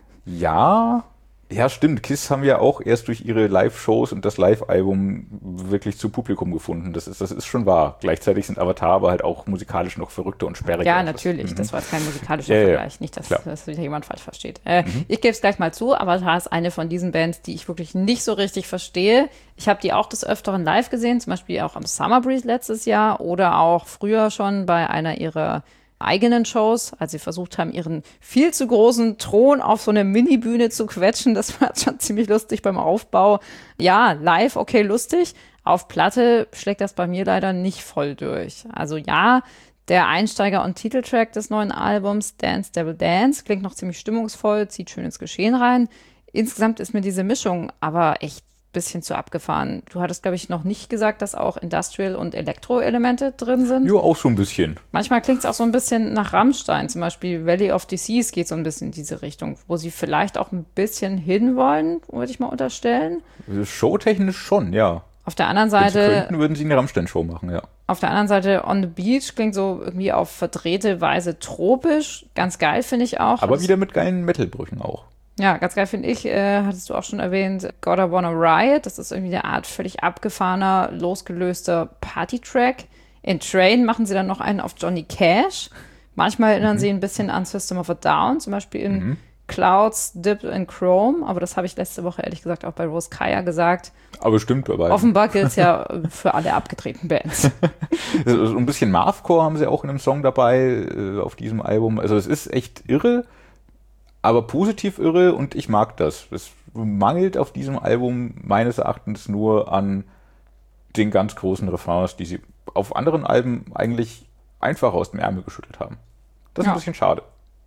Ja, ja stimmt. KISS haben ja auch erst durch ihre Live-Shows und das Live-Album wirklich zu Publikum gefunden. Das ist, das ist schon wahr. Gleichzeitig sind Avatar aber halt auch musikalisch noch verrückter und sperriger.
Ja, natürlich. Das, das war jetzt kein musikalischer
ja,
Vergleich.
Ja,
nicht, dass
klar.
das wieder jemand falsch versteht. Äh,
mhm.
Ich gebe es gleich mal zu. Avatar ist eine von diesen Bands, die ich wirklich nicht so richtig verstehe. Ich habe die auch des Öfteren live gesehen, zum Beispiel auch am Summer Breeze letztes Jahr oder auch früher schon bei einer ihrer eigenen Shows, als sie versucht haben, ihren viel zu großen Thron auf so eine Mini-Bühne zu quetschen. Das war schon ziemlich lustig beim Aufbau. Ja, live, okay, lustig. Auf Platte schlägt das bei mir leider nicht voll durch. Also ja, der Einsteiger und Titeltrack des neuen Albums, Dance Devil Dance, klingt noch ziemlich stimmungsvoll, zieht schön ins Geschehen rein. Insgesamt ist mir diese Mischung aber echt bisschen zu abgefahren. Du hattest, glaube ich, noch nicht gesagt, dass auch Industrial- und Elektro-Elemente drin sind.
Ja, auch so ein bisschen.
Manchmal klingt es auch so ein bisschen nach Rammstein. Zum Beispiel Valley of Disease geht so ein bisschen in diese Richtung, wo sie vielleicht auch ein bisschen hinwollen, würde ich mal unterstellen.
Showtechnisch schon, ja.
Auf der anderen Seite...
Wenn sie könnten, würden sie eine Rammstein-Show machen, ja.
Auf der anderen Seite On the Beach klingt so irgendwie auf verdrehte Weise tropisch. Ganz geil, finde ich auch.
Aber wieder mit geilen Metal-Brüchen auch.
Ja, ganz geil finde ich, äh, hattest du auch schon erwähnt, Gotta Wanna Riot. Das ist irgendwie eine Art völlig abgefahrener, losgelöster Party-Track. In Train machen sie dann noch einen auf Johnny Cash. Manchmal erinnern mhm. sie ein bisschen an System of a Down, zum Beispiel in mhm. Clouds Dipped in Chrome, aber das habe ich letzte Woche ehrlich gesagt auch bei Rose Kaya gesagt.
Aber stimmt dabei.
Offenbar gilt es ja für alle abgedrehten Bands.
So ein bisschen Mathcore haben sie auch in einem Song dabei äh, auf diesem Album. Also es ist echt irre, aber positiv irre und ich mag das. Es mangelt auf diesem Album meines Erachtens nur an den ganz großen Refrains, die sie auf anderen Alben eigentlich einfach aus dem Ärmel geschüttelt haben. Das ist ja ein bisschen schade.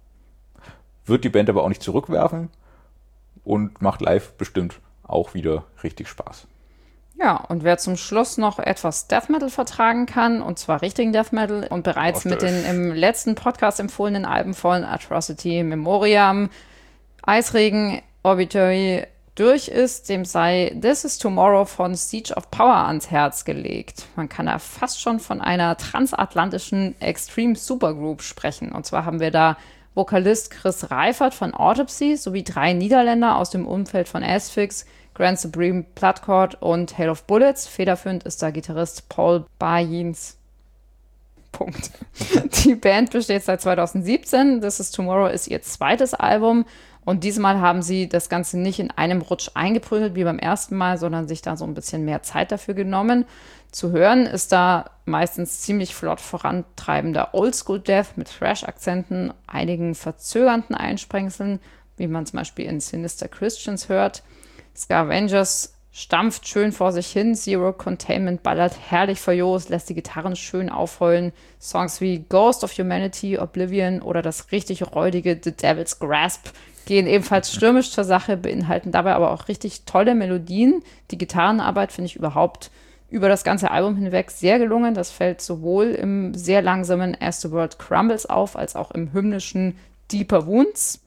Wird die Band aber auch nicht zurückwerfen und macht live bestimmt auch wieder richtig Spaß.
Ja, und wer zum Schluss noch etwas Death Metal vertragen kann, und zwar richtigen Death Metal und bereits mit den im letzten Podcast empfohlenen Alben von Atrocity, Memoriam, Eisregen, Obituary durch ist, dem sei This Is Tomorrow von Siege of Power ans Herz gelegt. Man kann da fast schon von einer transatlantischen Extreme Supergroup sprechen. Und zwar haben wir da Vokalist Chris Reifert von Autopsy sowie drei Niederländer aus dem Umfeld von Asphyx, Grand Supreme, Bloodcord und Hail of Bullets. Federführend ist da Gitarrist Paul Bayins. Punkt. Die Band besteht seit zweitausendsiebzehn. This Is Tomorrow ist ihr zweites Album. Und diesmal haben sie das Ganze nicht in einem Rutsch eingeprügelt wie beim ersten Mal, sondern sich da so ein bisschen mehr Zeit dafür genommen. Zu hören ist da meistens ziemlich flott vorantreibender Oldschool-Death mit Thrash-Akzenten, einigen verzögernden Einsprengseln, wie man zum Beispiel in Sinister Christians hört. Scavengers stampft schön vor sich hin, Zero Containment ballert herrlich furios, lässt die Gitarren schön aufheulen. Songs wie Ghost of Humanity, Oblivion oder das richtig räudige The Devil's Grasp gehen ebenfalls stürmisch zur Sache, beinhalten dabei aber auch richtig tolle Melodien. Die Gitarrenarbeit finde ich überhaupt über das ganze Album hinweg sehr gelungen. Das fällt sowohl im sehr langsamen As the World Crumbles auf, als auch im hymnischen Deeper Wounds.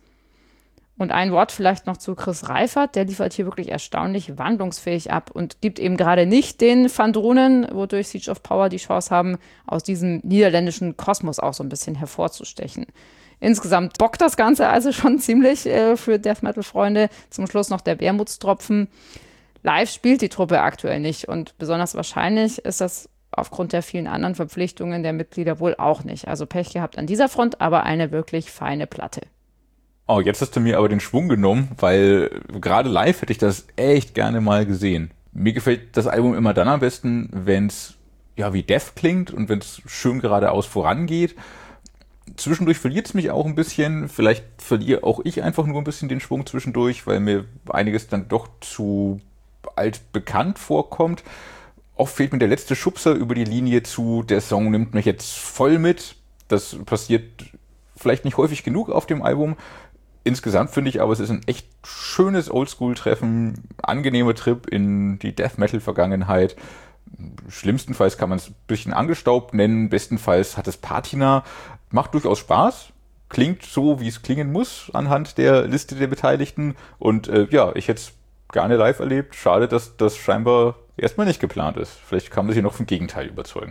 Und ein Wort vielleicht noch zu Chris Reifert, der liefert hier wirklich erstaunlich wandlungsfähig ab und gibt eben gerade nicht den Fandronen, wodurch Siege of Power die Chance haben, aus diesem niederländischen Kosmos auch so ein bisschen hervorzustechen. Insgesamt bockt das Ganze also schon ziemlich äh, für Death Metal-Freunde. Zum Schluss noch der Wermutstropfen. Live spielt die Truppe aktuell nicht und besonders wahrscheinlich ist das aufgrund der vielen anderen Verpflichtungen der Mitglieder wohl auch nicht. Also Pech gehabt an dieser Front, aber eine wirklich feine Platte.
Oh, jetzt hast du mir aber den Schwung genommen, weil gerade live hätte ich das echt gerne mal gesehen. Mir gefällt das Album immer dann am besten, wenn es ja wie Death klingt und wenn es schön geradeaus vorangeht. Zwischendurch verliert es mich auch ein bisschen. Vielleicht verliere auch ich einfach nur ein bisschen den Schwung zwischendurch, weil mir einiges dann doch zu altbekannt vorkommt. Oft fehlt mir der letzte Schubser über die Linie zu, der Song nimmt mich jetzt voll mit. Das passiert vielleicht nicht häufig genug auf dem Album. Insgesamt finde ich aber, es ist ein echt schönes Oldschool-Treffen, angenehmer Trip in die Death-Metal-Vergangenheit. Schlimmstenfalls kann man es ein bisschen angestaubt nennen, bestenfalls hat es Patina. Macht durchaus Spaß, klingt so, wie es klingen muss anhand der Liste der Beteiligten. Und äh, ja, ich hätte es gerne live erlebt. Schade, dass das scheinbar erstmal nicht geplant ist. Vielleicht kann man sich noch vom Gegenteil überzeugen.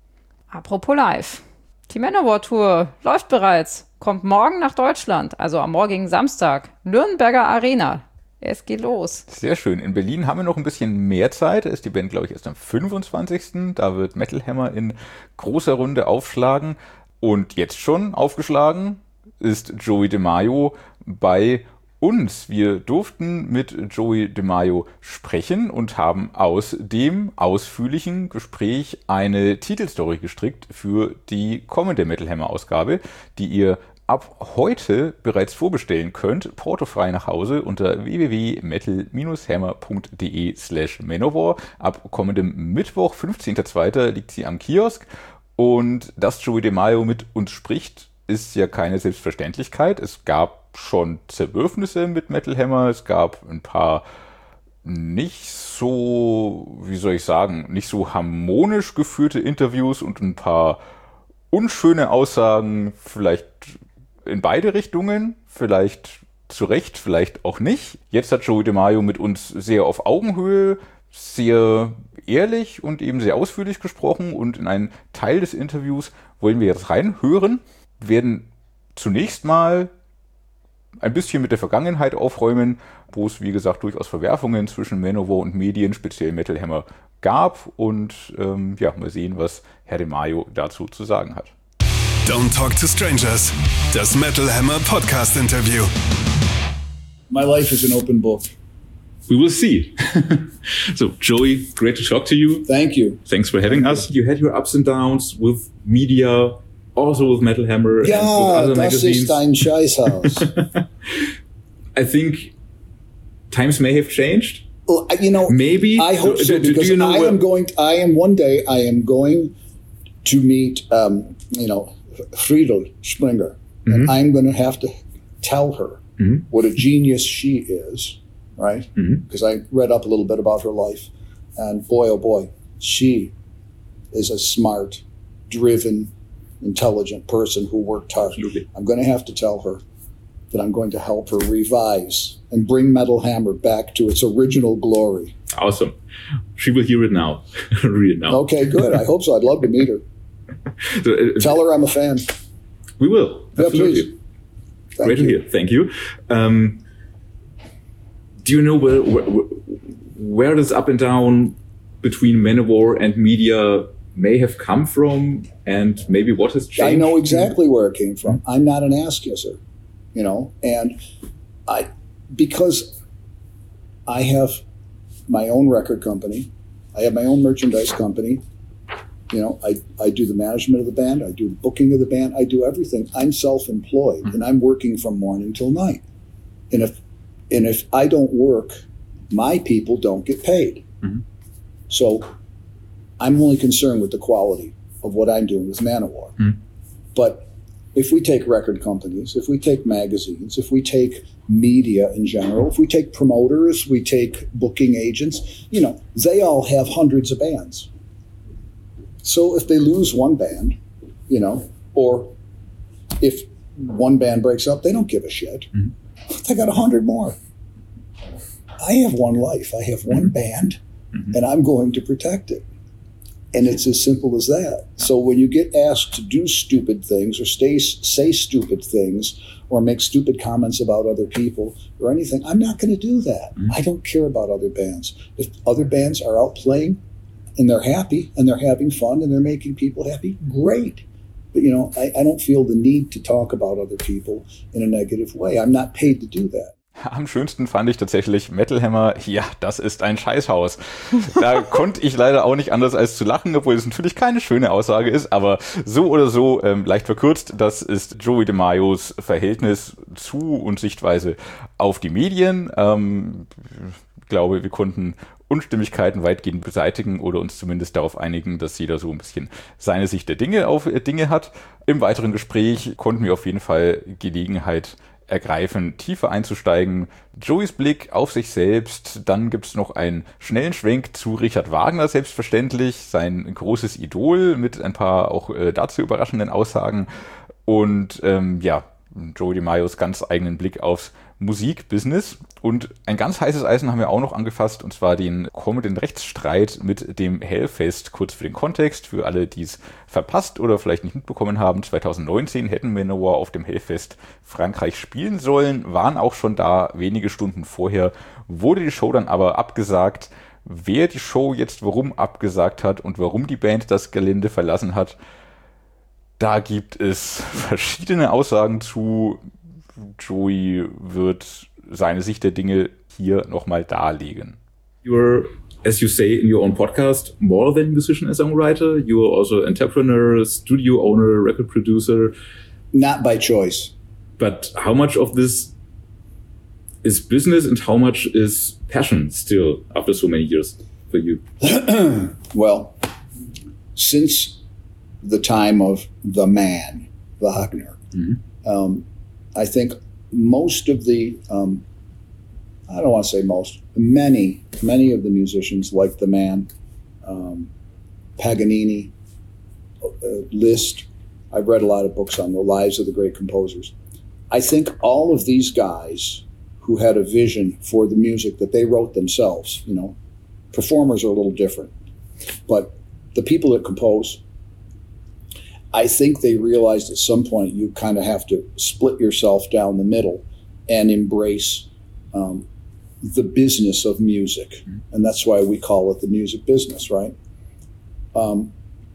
Apropos live. Die Manowar-Tour läuft bereits. Kommt morgen nach Deutschland, also am morgigen Samstag. Nürnberger Arena. Es geht los.
Sehr schön. In Berlin haben wir noch ein bisschen mehr Zeit. Da ist die Band, glaube ich, erst am fünfundzwanzigsten Da wird Metal Hammer in großer Runde aufschlagen. Und jetzt schon aufgeschlagen ist Joey DeMaio bei uns. Wir durften mit Joey DeMaio sprechen und haben aus dem ausführlichen Gespräch eine Titelstory gestrickt für die kommende Metal Hammer Ausgabe, die ihr ab heute bereits vorbestellen könnt, portofrei nach Hause unter w w w punkt metal hammer punkt d e slash manowar. Ab kommendem Mittwoch, fünfzehnten zweiten liegt sie am Kiosk. Und dass Joey DeMaio mit uns spricht, ist ja keine Selbstverständlichkeit. Es gab schon Zerwürfnisse mit Metal Hammer, es gab ein paar nicht so, wie soll ich sagen, nicht so harmonisch geführte Interviews und ein paar unschöne Aussagen, vielleicht in beide Richtungen, vielleicht zu Recht, vielleicht auch nicht. Jetzt hat Joey DeMaio mit uns sehr auf Augenhöhe, sehr ehrlich und eben sehr ausführlich gesprochen und in einen Teil des Interviews wollen wir jetzt reinhören. Wir werden zunächst mal ein bisschen mit der Vergangenheit aufräumen, wo es, wie gesagt, durchaus Verwerfungen zwischen Manowar und Medien, speziell Metal Hammer, gab und ähm, ja, mal sehen, was Herr DeMaio dazu zu sagen hat.
Don't Talk to Strangers, das Metal Hammer Podcast Interview.
My life is an open book.
We will see. So, Joey, great to talk to you.
Thank you.
Thanks for having
Thank
us. You. you had your ups and downs with media, also with Metal Hammer
ja,
and with other
das
magazines.
Ist ein Scheißhaus.
I think times may have changed.
Well, you know,
maybe.
I hope so,
do, do,
because
do you know
I
where-
am going. To, I am one day. I am going to meet, um, you know, Friedel Springer,
Mm-hmm.
and I'm going to have to tell her
Mhm.
what a genius she is, right?
Mhm.
Because I read up a little bit about her life, and boy, oh boy, she is a smart, driven, intelligent person who worked hard.
Absolutely.
I'm going to have to tell her that I'm going to help her revise and bring Metal Hammer back to its original glory.
Awesome. She will hear it now. Read it now.
Okay, good. I hope so. I'd love to meet her.
So, uh,
Tell her I'm a fan.
we will.
Yeah,
Absolutely.
please. Thank
Great
you.
to hear. Thank you. Um, do you know where, where, where this up and down between Manowar and media may have come from, and maybe what has changed?
I know exactly where it came from. I'm not an ass kisser, you know, and I because I have my own record company, I have my own merchandise company. You know, I, I do the management of the band, I do the booking of the band, I do everything. I'm self-employed, mm-hmm. and I'm working from morning till night. And if and if I don't work, my people don't get paid.
Mm-hmm.
So I'm only concerned with the quality of what I'm doing with Manowar.
Mm-hmm.
But if we take record companies, if we take magazines, if we take media in general, if we take promoters, we take booking agents, you know, they all have hundreds of bands. So if they lose one band, you know, or if one band breaks up, they don't give a shit.
Mm-hmm.
They got a hundred more. I have one life. I have one band,
mm-hmm.
and I'm going to protect it. And it's as simple as that. So when you get asked to do stupid things or stay, say stupid things or make stupid comments about other people or anything, I'm not going to do that.
Mm-hmm.
I don't care about other bands. If other bands are out playing and they're happy and they're having fun and they're making people happy, great. But, you know, I, I don't feel the need to talk about other people in a negative way. I'm not paid to do that.
Am schönsten fand ich tatsächlich Metal Hammer. Ja, das ist ein Scheißhaus. Da konnte ich leider auch nicht anders als zu lachen, obwohl es natürlich keine schöne Aussage ist, aber so oder so ähm, leicht verkürzt, das ist Joey DeMaios Verhältnis zu und Sichtweise auf die Medien. Ähm, ich glaube, wir konnten Unstimmigkeiten weitgehend beseitigen oder uns zumindest darauf einigen, dass jeder so ein bisschen seine Sicht der Dinge auf Dinge hat. Im weiteren Gespräch konnten wir auf jeden Fall Gelegenheit ergreifen, tiefer einzusteigen. Joeys Blick auf sich selbst, dann gibt's noch einen schnellen Schwenk zu Richard Wagner, selbstverständlich, sein großes Idol mit ein paar auch äh, dazu überraschenden Aussagen und ähm, ja, Joey DeMaios ganz eigenen Blick aufs Musikbusiness. Und ein ganz heißes Eisen haben wir auch noch angefasst, und zwar den kommenden Rechtsstreit mit dem Hellfest. Kurz für den Kontext, für alle, die es verpasst oder vielleicht nicht mitbekommen haben. zwanzig neunzehn hätten Manowar auf dem Hellfest Frankreich spielen sollen, waren auch schon da. Wenige Stunden vorher wurde die Show dann aber abgesagt. Wer die Show jetzt warum abgesagt hat und warum die Band das Gelände verlassen hat, da gibt es verschiedene Aussagen zu. Joey wird seine Sicht der Dinge hier nochmal darlegen. You're, as you say in your own podcast, more than musician and songwriter. You are also entrepreneur, studio owner, record producer.
Not by choice.
But how much of this is business and how much is passion still after so many years for you?
Well, since the time of the man, Wagner, mm-hmm. um, I think most of the, um, I don't want to say most, many, many of the musicians like the man, um, Paganini, uh, Liszt. I've read a lot of books on the lives of the great composers. I think all of these guys who had a vision for the music that they wrote themselves, you know, performers are a little different, but the people that compose, I think they realized at some point you kind of have to split yourself down the middle and embrace um, the business of music. Mm-hmm. And that's why we call it the music business, right? Um,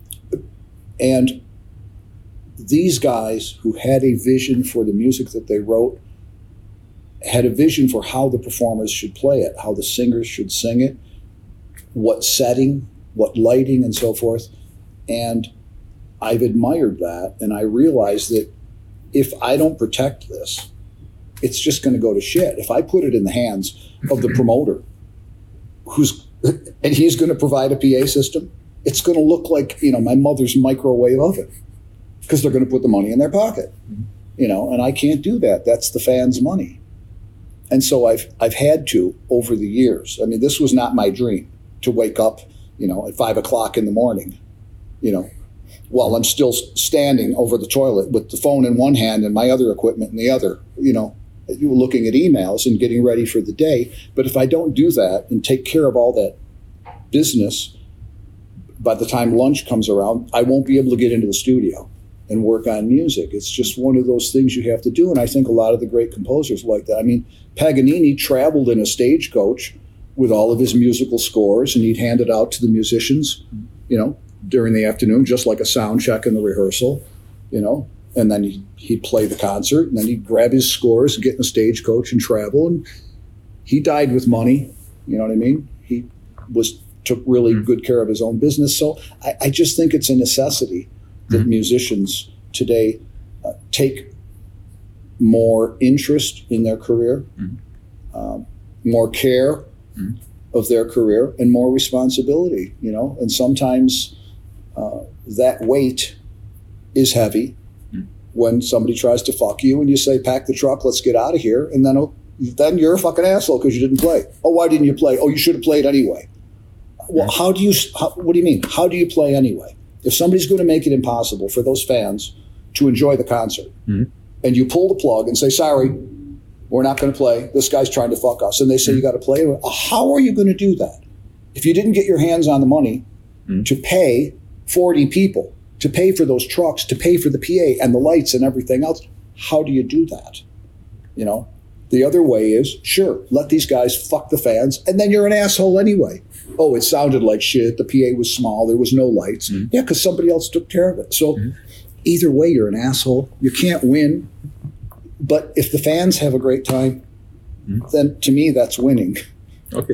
and these guys who had a vision for the music that they wrote, had a vision for how the performers should play it, how the singers should sing it, what setting, what lighting, and so forth. And I've admired that, and I realized that if I don't protect this, it's just going to go to shit. If I put it in the hands of the promoter, who's and he's going to provide a P A system, it's going to look like, you know, my mother's microwave oven, because they're going to put the money in their pocket, you know, and I can't do that. That's the fans' money. And so I've I've had to over the years. I mean, this was not my dream, to wake up, you know, at five o'clock in the morning, you know, while I'm still standing over the toilet with the phone in one hand and my other equipment in the other, you know, looking at emails and getting ready for the day. But if I don't do that and take care of all that business, by the time lunch comes around, I won't be able to get into the studio and work on music. It's just one of those things you have to do. And I think a lot of the great composers like that. I mean, Paganini traveled in a stagecoach with all of his musical scores, and he'd hand it out to the musicians, you know, during the afternoon, just like a sound check in the rehearsal, you know, and then he'd, he'd play the concert, and then he'd grab his scores and get in a stagecoach and travel. And he died with money, you know what I mean? He was took really mm-hmm. good care of his own business. So I, I just think it's a necessity that mm-hmm. musicians today uh, take more interest in their career, mm-hmm. um, more care mm-hmm. of their career, and more responsibility, you know. And sometimes uh, that weight is heavy mm-hmm. when somebody tries to fuck you and you say, pack the truck, let's get out of here. And then, then you're a fucking asshole because you didn't play. Oh, why didn't you play? Oh, you should have played anyway. Well, how do you, how, what do you mean? How do you play anyway? If somebody's going to make it impossible for those fans to enjoy the concert, mm-hmm. and you pull the plug and say, sorry, we're not going to play, this guy's trying to fuck us, and they say mm-hmm. you got to play, how are you going to do that? If you didn't get your hands on the money mm-hmm. to pay forty people, to pay for those trucks, to pay for the P A and the lights and everything else, how do you do that? You know, the other way is, sure, let these guys fuck the fans, and then you're an asshole anyway. Oh, it sounded like shit. The P A was small. There was no lights. Mm-hmm. Yeah, because somebody else took care of it. So mm-hmm. either way, you're an asshole. You can't win. But if the fans have a great time, mm-hmm. then to me, that's winning.
Okay.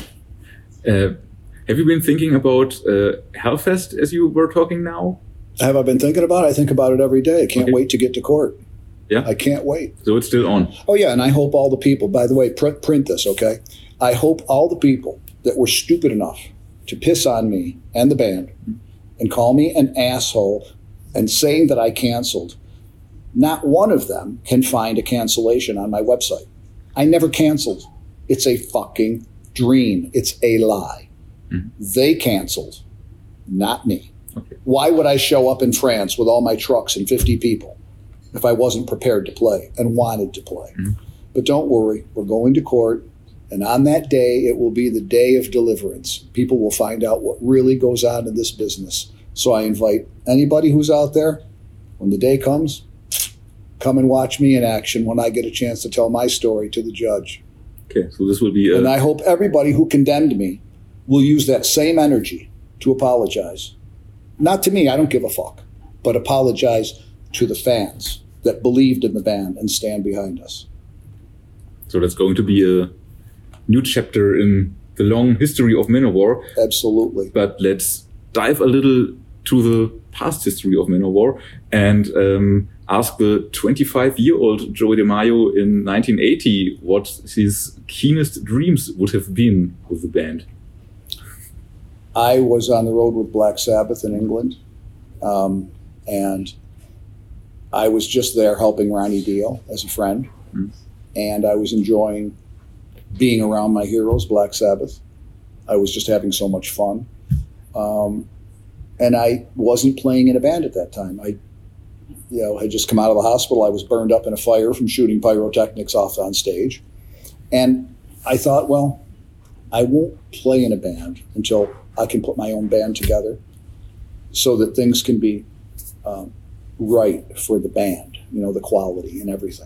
Uh, have you been thinking about uh, Hellfest as you were talking now?
Have I been thinking about it? I think about it every day. I can't okay. wait to get to court.
Yeah.
I can't wait.
So it's still on.
Oh, yeah. And I hope all the people, by the way, print, print this, okay? I hope all the people that were stupid enough to piss on me and the band and call me an asshole and saying that I canceled, not one of them can find a cancellation on my website. I never canceled. It's a fucking dream. It's a lie. Mm-hmm. They canceled, not me. Okay. Why would I show up in France with all my trucks and fifty people if I wasn't prepared to play and wanted to play? Mm-hmm. But don't worry, we're going to court. And on that day, it will be the day of deliverance. People will find out what really goes on in this business. So I invite anybody who's out there, when the day comes, come and watch me in action when I get a chance to tell my story to the judge.
Okay, so this will be a...
And I hope everybody who condemned me will use that same energy to apologize. Not to me, I don't give a fuck, but apologize to the fans that believed in the band and stand behind us.
So that's going to be a new chapter in the long history of Manowar.
Absolutely.
But let's dive a little to the past history of Manowar and um, ask the twenty-five-year-old Joey DeMaio in nineteen eighty what his keenest dreams would have been with the band.
I was on the road with Black Sabbath in England, um, and I was just there helping Ronnie Dio as a friend, mm. and I was enjoying being around my heroes, Black Sabbath. I was just having so much fun. Um, and I wasn't playing in a band at that time. I you know, had just come out of the hospital. I was burned up in a fire from shooting pyrotechnics off on stage. And I thought, well, I won't play in a band until I can put my own band together so that things can be um, right for the band, you know, the quality and everything.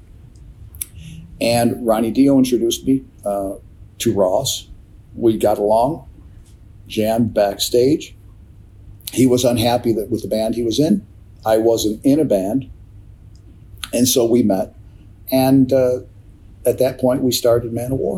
And Ronnie Dio introduced me uh, to Ross. We got along, jammed backstage. He was unhappy that with the band he was in. I wasn't in a band. And so we met. And uh, at that point, we started Manowar.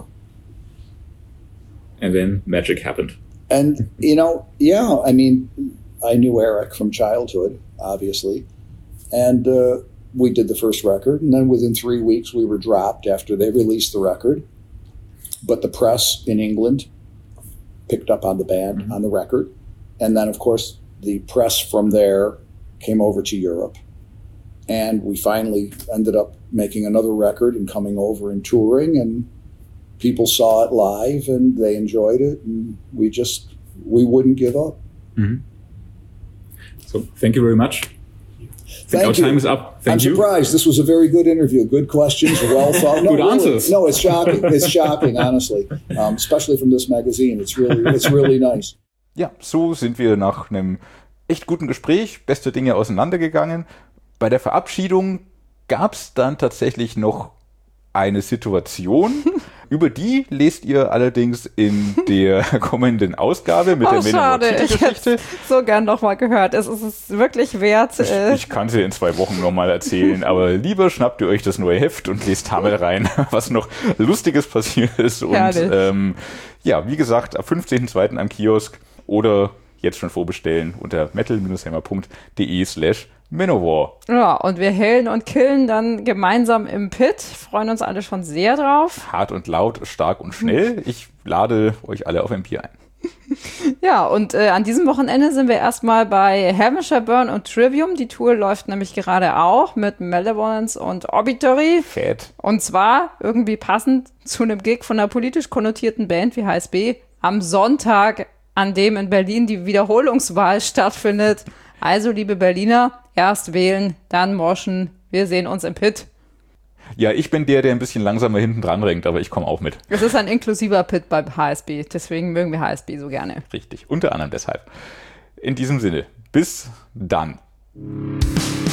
And then magic happened.
And, you know, yeah, I mean, I knew Eric from childhood, obviously. And uh, we did the first record. And then within three weeks, we were dropped after they released the record. But the press in England picked up on the band, mm-hmm. on the record. And then, of course, the press from there came over to Europe. And we finally ended up making another record and coming over and touring. And people saw it live and they enjoyed it. And we just, we wouldn't give up.
Mm-hmm. So thank you very much.
Thank
our
you.
Time is up. Thank
I'm
you.
surprised. This was a very good interview. Good questions, well thought. No,
Good
really,
answers.
No, it's shocking. It's shocking, honestly. Um, especially from this magazine. It's really, it's really nice.
Ja, so sind wir nach einem echt guten Gespräch, beste Dinge auseinandergegangen. Bei der Verabschiedung gab es dann tatsächlich noch eine Situation, über die lest ihr allerdings in der kommenden Ausgabe mit
oh,
der
Manowar-Titelgeschichte. Ich hätte so gern nochmal gehört. Es ist es wirklich wert.
Ich,
äh
ich kann sie in zwei Wochen nochmal erzählen, aber lieber schnappt ihr euch das neue Heft und lest Hamel rein, was noch Lustiges passiert ist. Und ähm, ja, wie gesagt, ab fünfzehnten zweiten am Kiosk oder jetzt schon vorbestellen unter metal-hammer punkt de slash Manowar.
Ja, und wir hellen und killen dann gemeinsam im Pit. Freuen uns alle schon sehr drauf.
Hart und laut, stark und schnell. Ich lade euch alle auf ein Bier ein.
Ja, und äh, an diesem Wochenende sind wir erstmal bei Havishire Burn und Trivium. Die Tour läuft nämlich gerade auch mit Malevolence und Obituary.
Fett.
Und zwar irgendwie passend zu einem Gig von einer politisch konnotierten Band wie H S B am Sonntag, an dem in Berlin die Wiederholungswahl stattfindet. Also, liebe Berliner, erst wählen, dann moschen. Wir sehen uns im Pit.
Ja, ich bin der, der ein bisschen langsamer hinten dran rennt, aber ich komme auch mit.
Es ist ein inklusiver Pit bei H S B, deswegen mögen wir H S B so gerne.
Richtig, unter anderem deshalb. In diesem Sinne, bis dann.